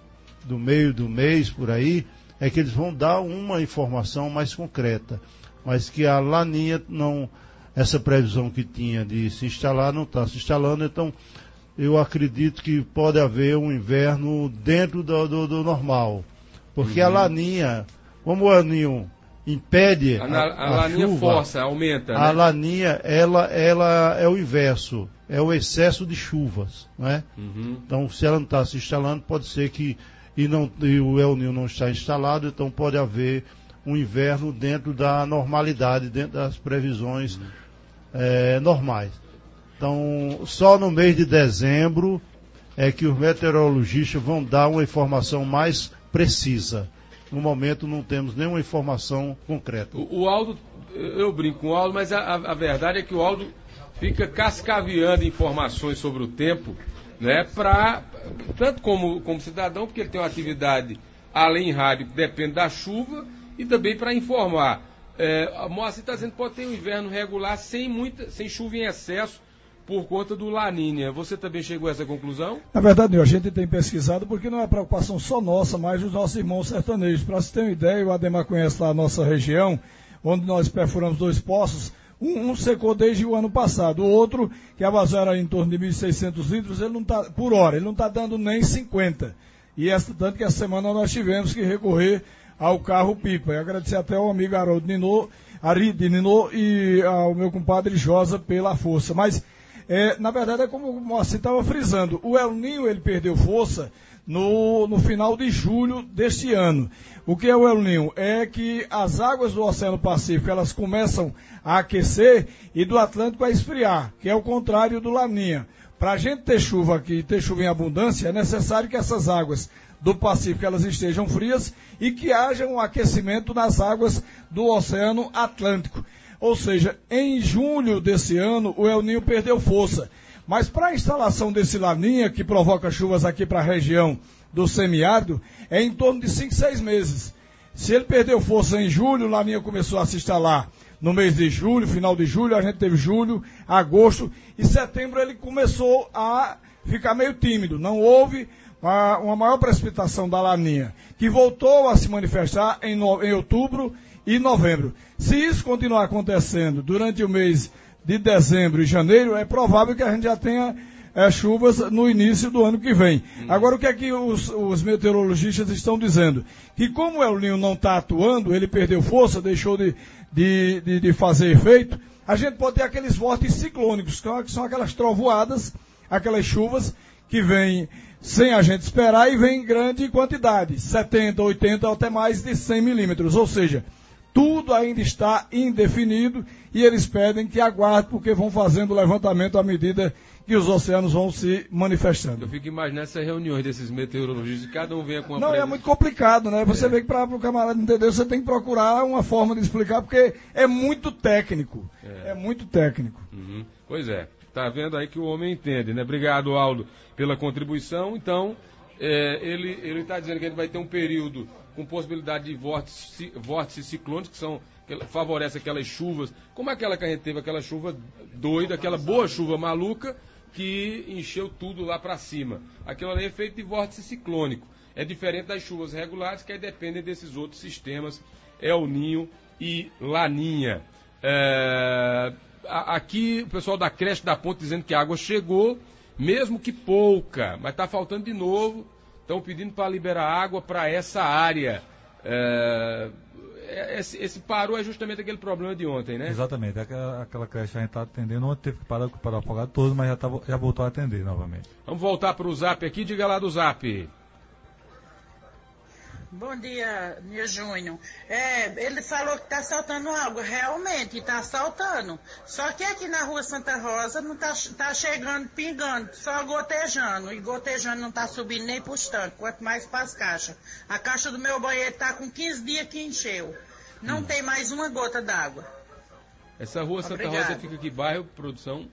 Speaker 4: do meio do mês por aí, é que eles vão dar uma informação mais concreta. Mas que a laninha não, essa previsão que tinha de se instalar não está se instalando, então eu acredito que pode haver um inverno dentro do, do, do normal. Porque uhum. a laninha, como o aninho impede
Speaker 1: a,
Speaker 4: a,
Speaker 1: a, a
Speaker 4: a
Speaker 1: laninha
Speaker 4: chuva,
Speaker 1: força, aumenta,
Speaker 4: a
Speaker 1: né?
Speaker 4: laninha, ela, ela é o inverso, é o excesso de chuvas, não é?
Speaker 1: Uhum.
Speaker 4: Então, se ela não está se instalando, pode ser que, e, não, e o El Niño não está instalado, então pode haver um inverno dentro da normalidade, dentro das previsões uhum. é, normais. Então, só no mês de dezembro é que os meteorologistas vão dar uma informação mais precisa. No momento não temos nenhuma informação concreta.
Speaker 1: O, o Aldo, eu brinco com o Aldo, mas a, a verdade é que o Aldo fica cascaveando informações sobre o tempo, né, pra, tanto como, como cidadão, porque ele tem uma atividade além rádio que depende da chuva, e também para informar. É, a Moacir está dizendo que pode ter um inverno regular sem, muita, sem chuva em excesso, por conta do Laninha. Você também chegou a essa conclusão?
Speaker 8: Na verdade, a gente tem pesquisado porque não é preocupação só nossa, mas dos nossos irmãos sertanejos. Para você ter uma ideia, o Ademar conhece lá a nossa região, onde nós perfuramos dois poços. Um, um secou desde o ano passado, o outro, que a vazão era em torno de mil e seiscentos litros, ele não tá, por hora, ele não está dando nem cinquenta. E essa, tanto que essa semana nós tivemos que recorrer ao carro-pipa. E agradecer até ao amigo Haroldo Ninô, Ari de Ninô e ao meu compadre Josa pela força. Mas É, na verdade, é como o Moacir estava frisando, o El Niño ele perdeu força no, no final de julho deste ano. O que é o El Niño? É que as águas do Oceano Pacífico elas começam a aquecer e do Atlântico a esfriar, que é o contrário do Laninha. Para a gente ter chuva aqui, ter chuva em abundância, é necessário que essas águas do Pacífico elas estejam frias e que haja um aquecimento nas águas do Oceano Atlântico. Ou seja, em julho desse ano, o El Ninho perdeu força. Mas para a instalação desse Laninha, que provoca chuvas aqui para a região do semiárido, é em torno de cinco, seis meses. Se ele perdeu força em julho, o Laninha começou a se instalar no mês de julho, final de julho, a gente teve julho, agosto, e setembro ele começou a ficar meio tímido. Não houve uma, uma maior precipitação da Laninha, que voltou a se manifestar em, no, em outubro e novembro. Se isso continuar acontecendo durante o mês de dezembro e janeiro, é provável que a gente já tenha é, chuvas no início do ano que vem. Hum. Agora, o que é que os, os meteorologistas estão dizendo? Que como o El Ninho não está atuando, ele perdeu força, deixou de, de, de, de fazer efeito, a gente pode ter aqueles vórtices ciclônicos, que são aquelas trovoadas, aquelas chuvas que vêm sem a gente esperar e vêm em grande quantidade, setenta, oitenta ou até mais de cem milímetros, ou seja, tudo ainda está indefinido e eles pedem que aguarde, porque vão fazendo o levantamento à medida que os oceanos vão se manifestando.
Speaker 1: Eu fico imaginando essas reuniões desses meteorologistas, cada um venha com uma
Speaker 8: Não,
Speaker 1: previsão.
Speaker 8: é muito complicado, né? Você
Speaker 1: é.
Speaker 8: vê que para o camarada entender, você tem que procurar uma forma de explicar, porque é muito técnico. É, é muito técnico.
Speaker 1: Uhum. Pois é. Tá vendo aí que o homem entende, né? Obrigado, Aldo, pela contribuição. Então, é, ele ele está dizendo que ele vai ter um período com possibilidade de vórtices, vórtices ciclônicos, que são, que favorece aquelas chuvas, como aquela que a gente teve, aquela chuva doida, aquela boa chuva maluca, que encheu tudo lá para cima. Aquilo ali é feito de vórtice ciclônico. É diferente das chuvas regulares, que aí dependem desses outros sistemas, El Ninho e Laninha. É, aqui o pessoal da creche da Ponte dizendo que a água chegou, mesmo que pouca, mas está faltando de novo. Estão pedindo para liberar água para essa área. É, esse, esse parou é justamente aquele problema de ontem, né?
Speaker 2: Exatamente. Aquela, aquela creche a gente está atendendo, ontem teve que parar, parar o afogado todo, mas já, tá, já voltou a atender novamente.
Speaker 1: Vamos voltar para o Zap aqui, diga lá do Zap.
Speaker 9: Bom dia, Nil Júnior. É, ele falou que está saltando água. Realmente está saltando. Só que aqui na rua Santa Rosa não está tá chegando, pingando, só gotejando. E gotejando não está subindo nem para os tanques, quanto mais para as caixas. A caixa do meu banheiro está com quinze dias que encheu. Não hum. tem mais uma gota d'água.
Speaker 1: Essa rua Santa
Speaker 9: Obrigado.
Speaker 1: Rosa fica aqui, bairro, produção?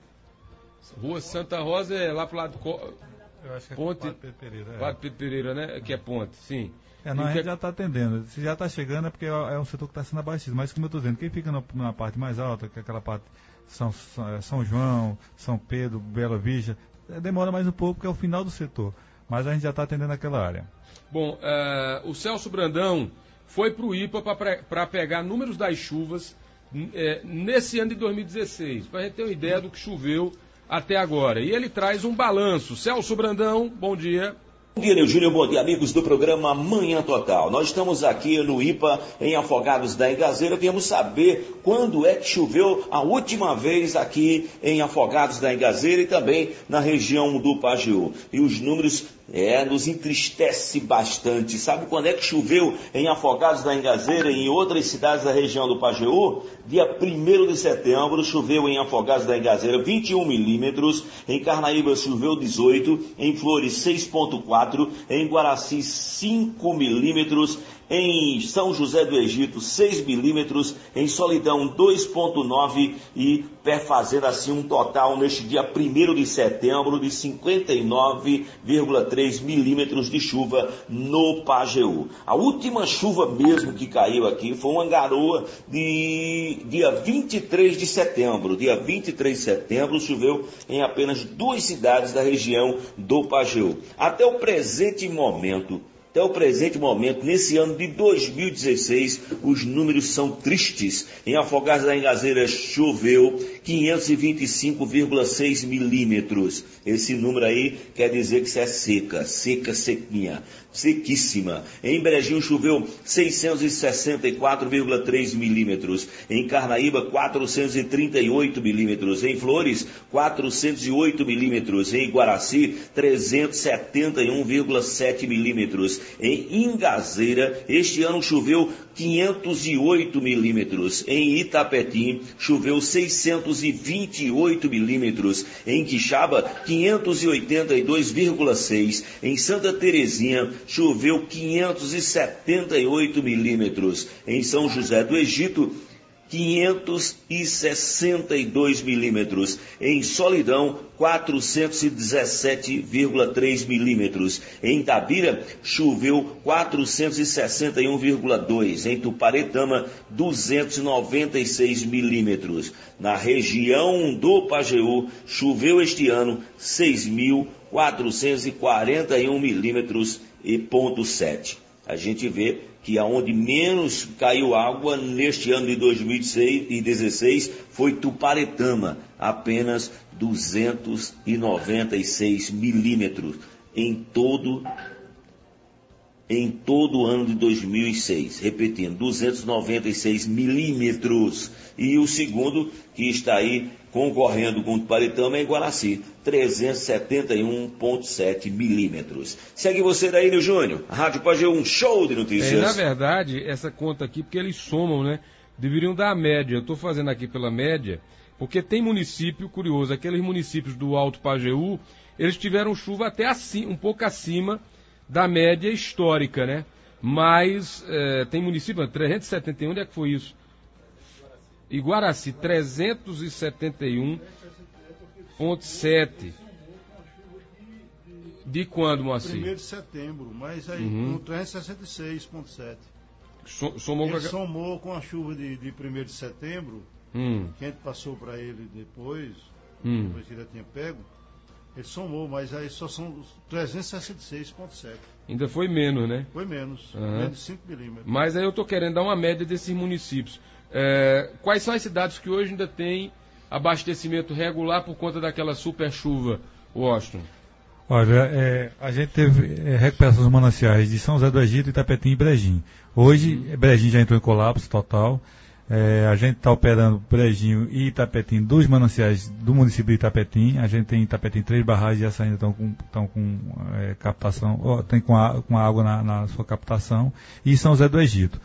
Speaker 1: Rua Santa Rosa é lá para o lado do... Co...
Speaker 2: Eu acho que é
Speaker 1: Ponte...
Speaker 2: Padre Pedro Pereira. É.
Speaker 1: Padre Pedro Pereira, né? Que é ponte, sim.
Speaker 2: É, não, a gente já está atendendo. Se já está chegando é porque é um setor que está sendo abastecido. Mas como eu estou dizendo, quem fica na, na parte mais alta, que é aquela parte São, São João, São Pedro, Bela Vista, demora mais um pouco porque é o final do setor. Mas a gente já está atendendo aquela área.
Speaker 1: Bom, uh, o Celso Brandão foi para o I P A para pegar números das chuvas é, nesse ano de dois mil e dezesseis, para a gente ter uma ideia do que choveu até agora. E ele traz um balanço. Celso Brandão, bom dia.
Speaker 10: Bom dia, Nil Júnior, bom dia, amigos do programa Manhã Total. Nós estamos aqui no I P A, em Afogados da Engazeira. Viemos saber quando é que choveu a última vez aqui em Afogados da Engazeira e também na região do Pajeú. E os números é, nos entristece bastante. Sabe quando é que choveu em Afogados da Engazeira e em outras cidades da região do Pajeú? Dia primeiro de setembro, choveu em Afogados da Engazeira vinte e um milímetros, em Carnaíba choveu dezoito, em Flores seis vírgula quatro, em Guaraci cinco milímetros, em São José do Egito seis milímetros, em Solidão dois vírgula nove e perfazendo assim um total neste dia primeiro de setembro de cinquenta e nove vírgula três milímetros de chuva no Pajeú. A última chuva mesmo que caiu aqui foi uma garoa de dia vinte e três de setembro. Dia vinte e três de setembro choveu em apenas duas cidades da região do Pajeú. Até o presente momento, Até o presente momento, nesse ano de dois mil e dezesseis, os números são tristes. Em Afogados da Engazeira choveu quinhentos e vinte e cinco vírgula seis milímetros. Esse número aí quer dizer que isso é seca, seca, sequinha, sequíssima. Em Brejinho choveu seiscentos e sessenta e quatro vírgula três milímetros. Em Carnaíba, quatrocentos e trinta e oito milímetros. Em Flores, quatrocentos e oito milímetros. Em Guaraci, trezentos e setenta e um vírgula sete milímetros. Em Ingazeira, este ano choveu quinhentos e oito milímetros. Em Itapetim, choveu seiscentos e vinte e oito milímetros. Em Quixaba, quinhentos e oitenta e dois vírgula seis. Em Santa Terezinha, choveu quinhentos e setenta e oito milímetros. Em São José do Egito, quinhentos e sessenta e dois milímetros. Em Solidão, quatrocentos e dezessete vírgula três milímetros. Em Itabira, choveu quatrocentos e sessenta e um vírgula dois. Em Tuparetama, duzentos e noventa e seis milímetros. Na região do Pajeú, choveu este ano seis mil quatrocentos e quarenta e um milímetros e ponto sete. A gente vê que aonde menos caiu água neste ano de dois mil e dezesseis foi Tuparetama, apenas duzentos e noventa e seis milímetros em todo, em todo o ano de dois mil e seis. Repetindo, duzentos e noventa e seis milímetros. E o segundo, que está aí concorrendo com o Tuparetama, é Guaraci, trezentos e setenta e um vírgula sete milímetros. Segue você daí, Nil Júnior. Rádio Pajeú, um show de notícias.
Speaker 1: É, na verdade, essa conta aqui, porque eles somam, né? Deveriam dar a média. Eu estou fazendo aqui pela média, porque tem município, curioso, aqueles municípios do Alto Pajeú, eles tiveram chuva até assim, um pouco acima da média histórica, né? Mas é, tem município, trezentos e setenta e um, onde é que foi isso? Iguaraci, trezentos e setenta e um vírgula sete. De quando, Moacir?
Speaker 4: primeiro de setembro, mas aí
Speaker 1: uhum.
Speaker 4: no trezentos e sessenta e seis vírgula sete.
Speaker 1: So, somou
Speaker 4: ele
Speaker 1: com a...
Speaker 4: somou com a chuva de, de primeiro de setembro,
Speaker 1: hum.
Speaker 4: que a gente passou para ele depois,
Speaker 1: hum.
Speaker 4: depois que ele já tinha pego, ele somou, mas aí só são trezentos e sessenta e seis vírgula sete.
Speaker 1: Ainda foi menos, né?
Speaker 4: Foi menos,
Speaker 1: uhum.
Speaker 4: menos de cinco milímetros.
Speaker 1: Mas aí eu estou querendo dar uma média desses municípios. É, quais são as cidades que hoje ainda têm abastecimento regular por conta daquela super chuva, Washington?
Speaker 2: Olha, é, a gente teve é, recuperação dos mananciais de São José do Egito, Itapetim e Brejinho. Hoje, uhum. Brejinho já entrou em colapso total. É, a gente está operando Brejinho e Itapetim dos mananciais do município de Itapetim. A gente tem em Itapetim três barragens e essas ainda estão com, estão com é, captação, ó, tem com, a, com água na, na sua captação. E São José do Egito.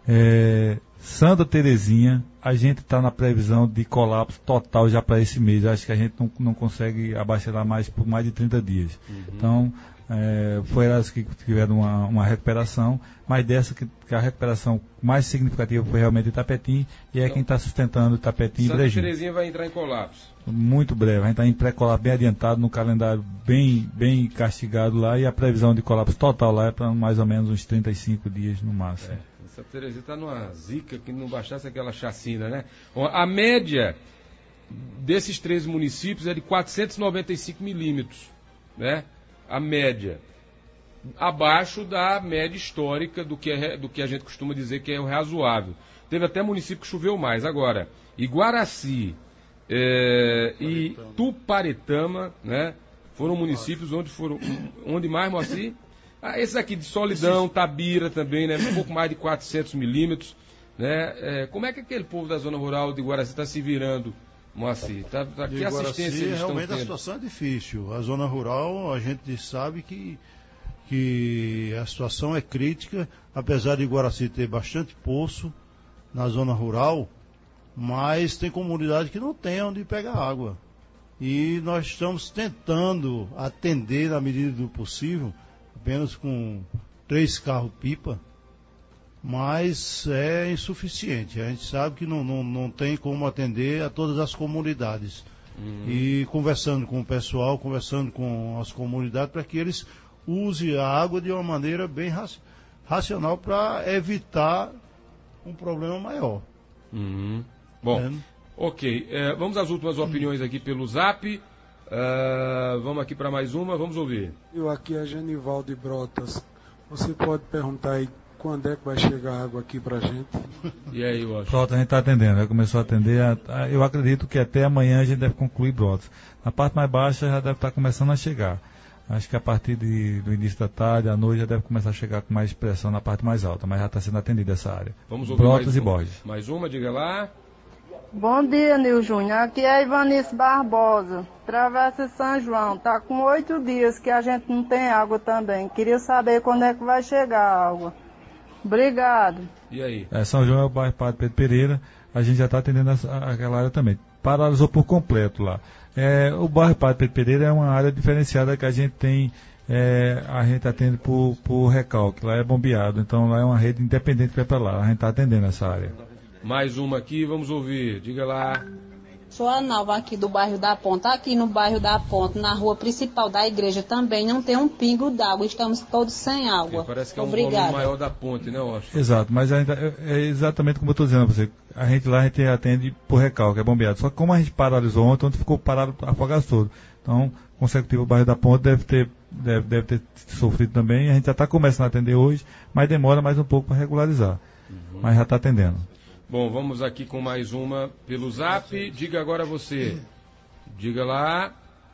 Speaker 2: É, Santa Terezinha, a gente está na previsão de colapso total já para esse mês. Acho que a gente não, não consegue abastecer mais por mais de trinta dias. Uhum. Então, é, foi elas que tiveram uma, uma recuperação, mas dessa que, que a recuperação mais significativa foi realmente Itapetim, e é então, quem está sustentando Itapetim e Brejinho.
Speaker 1: Santa Terezinha vai entrar em colapso?
Speaker 2: Muito breve, a gente está em pré-colapso bem adiantado, no calendário bem, bem castigado lá, e a previsão de colapso total lá é para mais ou menos uns trinta e cinco dias no máximo.
Speaker 1: É. Santa Terezinha está numa zica que não bastasse aquela chacina, né? A média desses três municípios é de quatrocentos e noventa e cinco milímetros, né? A média. Abaixo da média histórica do que, é, do que a gente costuma dizer que é o razoável. Teve até município que choveu mais. Agora, Iguaraci é, e Tuparetama, né? Foram municípios onde foram. Onde mais, Moacir? Ah, esses aqui de Solidão, Tabira também, né? Um pouco mais de quatrocentos milímetros, né? É, como é que aquele povo da zona rural de Guaraci está se virando, Moacir? Tá, tá, que assistência eles estão
Speaker 4: realmente
Speaker 1: tendo?
Speaker 4: A situação é difícil. A zona rural, a gente sabe que, que a situação é crítica, apesar de Guaraci ter bastante poço na zona rural, mas tem comunidade que não tem onde pegar água. E nós estamos tentando atender, na medida do possível, apenas com três carros-pipa, mas é insuficiente. A gente sabe que não, não, não tem como atender a todas as comunidades. Uhum. E conversando com o pessoal, conversando com as comunidades, para que eles usem a água de uma maneira bem racional para evitar um problema maior.
Speaker 1: Uhum. Bom, é. ok. É, vamos às últimas opiniões aqui pelo Zap. Uh, vamos aqui para mais uma, vamos ouvir.
Speaker 11: Eu aqui é Genivaldo de Brotas. Você pode perguntar aí quando é que vai chegar a água aqui para a gente?
Speaker 1: E aí, eu acho.
Speaker 2: Pronto, a gente está atendendo, já começou a atender. A, a, eu acredito que até amanhã a gente deve concluir Brotas. Na parte mais baixa já deve estar começando a chegar. Acho que a partir de, do início da tarde, à noite, já deve começar a chegar com mais pressão na parte mais alta, mas já está sendo atendida essa área.
Speaker 1: Vamos ouvir
Speaker 2: Brotas
Speaker 1: mais
Speaker 2: e
Speaker 1: um,
Speaker 2: Borges.
Speaker 1: Mais uma, diga lá.
Speaker 12: Bom dia, Nil Júnior. Aqui é Ivanice Barbosa, Travessa São João. Tá com oito dias que a gente não tem água também. Queria saber quando é que vai chegar a água. Obrigado.
Speaker 1: E aí?
Speaker 2: É, São João é o bairro Padre Pedro Pereira. A gente já está atendendo essa, aquela área também. Paralisou por completo lá. É, o bairro Padre Pedro Pereira é uma área diferenciada que a gente tem. É, a gente atende por, por recalque. Lá é bombeado. Então lá é uma rede independente que vai para lá. A gente está atendendo essa área.
Speaker 1: mais uma aqui, vamos ouvir. Diga lá.
Speaker 13: Sou a Nalva aqui do bairro da Ponta. Aqui no bairro da Ponta, na rua principal da igreja também não tem um pingo d'água. Estamos todos sem água.
Speaker 1: É, parece que é um
Speaker 13: Obrigada.
Speaker 1: volume maior da ponte, né, Washington?
Speaker 2: Exato, mas ainda é exatamente como eu estou dizendo para você. A gente lá a gente atende por recalque, é bombeado. Só que como a gente paralisou ontem, ontem ficou parado Afogados todo. Então, consecutivo, o bairro da Ponte deve ter, deve, deve ter sofrido também. A gente já está começando a atender hoje, mas demora mais um pouco para regularizar. Uhum. Mas já está atendendo.
Speaker 1: Bom, vamos aqui com mais uma pelo Zap. Diga agora você. Diga lá.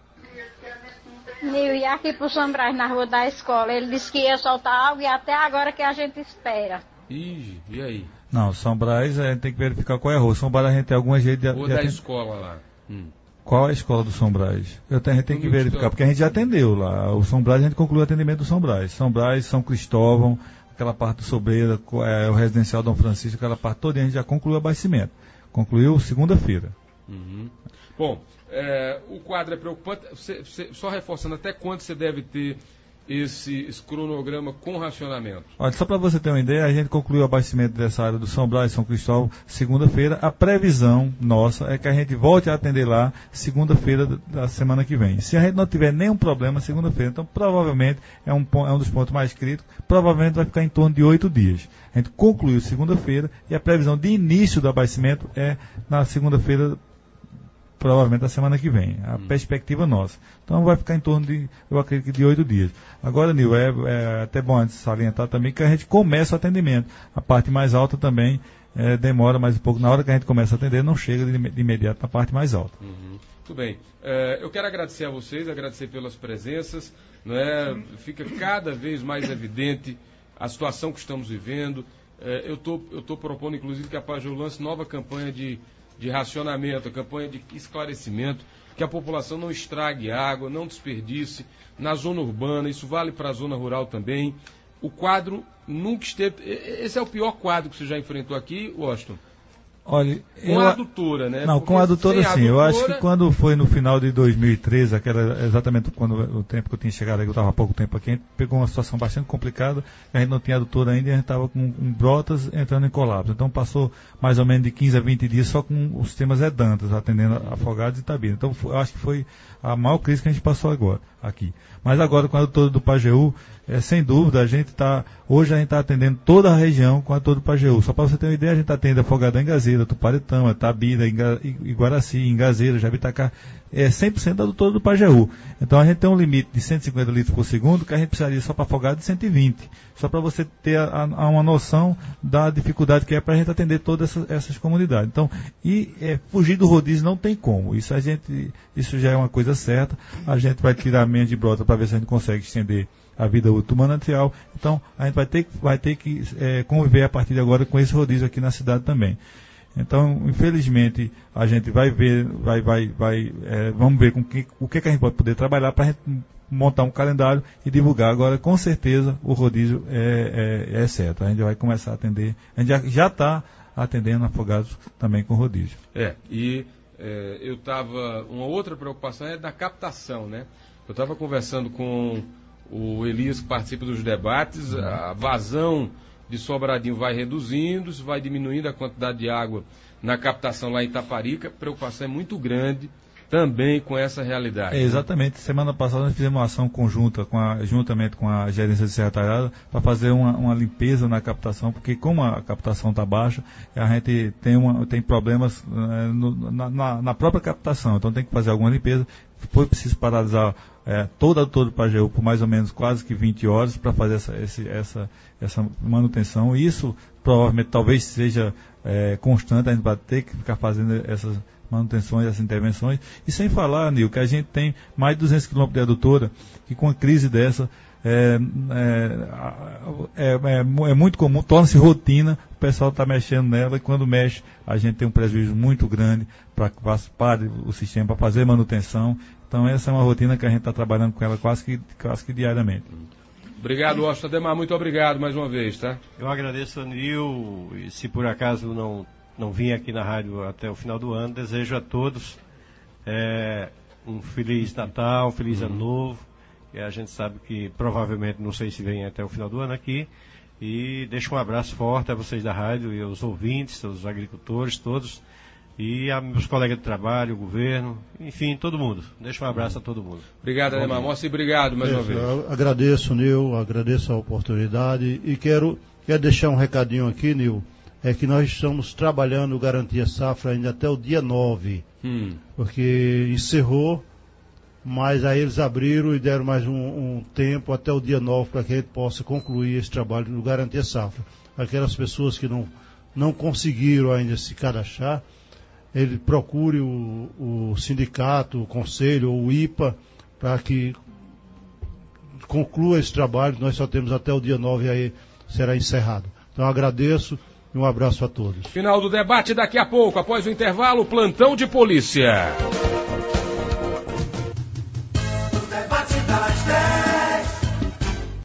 Speaker 14: Nil, e aqui pro São Brás, na rua da escola, ele disse que ia soltar algo e até agora que a gente espera.
Speaker 1: Ih, e aí?
Speaker 2: Não, São Brás a gente tem que verificar qual é a rua. São Brás a gente tem algumas jeitos de...
Speaker 1: Rua
Speaker 2: de
Speaker 1: da
Speaker 2: atend...
Speaker 1: escola lá. Hum.
Speaker 2: Qual é a escola do São Brás? Eu tenho, a gente tem que verificar, porque a gente já atendeu lá. O São Brás, a gente concluiu o atendimento do São Brás. São Brás, São Cristóvão, aquela parte do Sobreira, é, o residencial Dom Francisco, aquela parte toda, a gente já concluiu o abastecimento. Concluiu segunda-feira.
Speaker 1: Uhum. Bom, é, o quadro é preocupante. Cê, cê, só reforçando, até quando você deve ter esse, esse cronograma com racionamento?
Speaker 2: Olha, só para você ter uma ideia, a gente concluiu o abastecimento dessa área do São Brás e São Cristóvão segunda-feira. A previsão nossa é que a gente volte a atender lá segunda-feira da semana que vem. Se a gente não tiver nenhum problema, segunda-feira, então provavelmente é um, é um dos pontos mais críticos, provavelmente vai ficar em torno de oito dias. A gente concluiu segunda-feira e a previsão de início do abastecimento é na segunda-feira, provavelmente a semana que vem, a hum. perspectiva nossa. Então vai ficar em torno de, eu acredito que de oito dias. Agora, Nil, é, é até bom antes salientar também que a gente começa o atendimento. A parte mais alta também é, demora mais um pouco. Na hora que a gente começa a atender, não chega de, de imediato na parte mais alta.
Speaker 1: Uhum. Muito bem. É, eu quero agradecer a vocês, agradecer pelas presenças. Né? Fica cada vez mais evidente a situação que estamos vivendo. É, eu tô, eu tô propondo, inclusive, que a Pajéu lance nova campanha de de racionamento, a campanha de esclarecimento, que a população não estrague água, não desperdice na zona urbana, isso vale para a zona rural também. O quadro nunca esteve... Esse é o pior quadro que você já enfrentou aqui, Washington?
Speaker 2: Olha,
Speaker 1: com
Speaker 2: eu,
Speaker 1: a adutora, né?
Speaker 2: Não,
Speaker 1: Porque
Speaker 2: com a adutora sim.
Speaker 1: adutora...
Speaker 2: Eu acho que quando foi no final de dois mil e treze, aquela, exatamente quando o tempo que eu tinha chegado aqui, eu estava há pouco tempo aqui, a gente pegou uma situação bastante complicada, a gente não tinha adutora ainda e a gente estava com, com brotas entrando em colapso. Então passou mais ou menos de quinze a vinte dias só com os sistemas Edantas, atendendo Afogados e Itabira. Então foi, eu acho que foi a maior crise que a gente passou agora, aqui. Mas agora com a adutora do Pajéu, é, sem dúvida, a gente está, hoje a gente está atendendo toda a região com a adutora do Pajéu. Só para você ter uma ideia, a gente atende Afogadão, Engazeira, Tuparetama, Itabira, Iguaraci, Engazeira, Jabitacá, é cem por cento da adutora do Pajéu. Então a gente tem um limite de cento e cinquenta litros por segundo, que a gente precisaria só para Afogados de cento e vinte. Só para você ter a, a, uma noção da dificuldade que é para a gente atender todas essas, essas comunidades. Então, e é, fugir do rodízio não tem como. Isso a gente, isso já é uma coisa certa. A gente vai tirar menos de brota para ver se a gente consegue estender a vida útil do manancial. Então, a gente vai ter, vai ter que é, conviver a partir de agora com esse rodízio aqui na cidade também. Então, infelizmente, a gente vai ver, vai, vai, vai, é, vamos ver com que, o que, que a gente pode poder trabalhar para a gente montar um calendário e divulgar. Agora, com certeza, o rodízio é, é, é certo. A gente vai começar a atender, a gente já está atendendo Afogados também com rodízio.
Speaker 1: É, e é, eu estava, uma outra preocupação é da captação, né? Eu estava conversando com o Elias, que participa dos debates, a vazão de Sobradinho vai reduzindo, isso vai diminuindo a quantidade de água na captação lá em Itaparica. A preocupação é muito grande também com essa realidade.
Speaker 2: É, exatamente. Semana passada nós fizemos uma ação conjunta, com a, juntamente com a gerência de Serra Talhada, para fazer uma, uma limpeza na captação, porque como a captação está baixa, a gente tem, uma, tem problemas é, no, na, na própria captação, então tem que fazer alguma limpeza. Foi preciso paralisar é, toda a todo o Pajéu por mais ou menos quase que vinte horas para fazer essa, esse, essa, essa manutenção. Isso provavelmente talvez seja é, constante, a gente vai ter que ficar fazendo essas manutenções, essas intervenções. E sem falar, Nil, que a gente tem mais de duzentos quilômetros de adutora, que com uma crise dessa é, é, é, é, é muito comum, torna-se rotina, o pessoal está mexendo nela e quando mexe a gente tem um prejuízo muito grande para pare o sistema, para fazer manutenção. Então essa é uma rotina que a gente está trabalhando com ela quase que, quase que diariamente.
Speaker 1: Obrigado, Washington Ademar, muito obrigado mais uma vez, tá?
Speaker 3: Eu agradeço, Nil, e se por acaso não, não vim aqui na rádio até o final do ano, desejo a todos é, um Feliz Natal, um Feliz uhum. Ano Novo, e a gente sabe que provavelmente, não sei se vem até o final do ano aqui, E deixo um abraço forte a vocês da rádio e aos ouvintes, aos agricultores, todos. E a meus colegas de trabalho, o governo, enfim, todo mundo. Deixa um abraço a todo mundo.
Speaker 1: Obrigado, Ademar Mossi, obrigado mais
Speaker 4: é,
Speaker 1: uma vez.
Speaker 4: Agradeço, Nil, agradeço a oportunidade e quero, quero deixar um recadinho aqui, Nil, é que nós estamos trabalhando o Garantia Safra ainda até o dia nove, hum. porque encerrou, mas aí eles abriram e deram mais um, um tempo até o dia nove para que a gente possa concluir esse trabalho do Garantia Safra. Aquelas pessoas que não, não conseguiram ainda se cadastrar, ele procure o, o sindicato, o conselho ou o I P A para que conclua esse trabalho. Nós só temos até o dia nove e aí será encerrado. Então agradeço e um abraço a todos.
Speaker 1: Final do debate daqui a pouco, após o intervalo, plantão de polícia.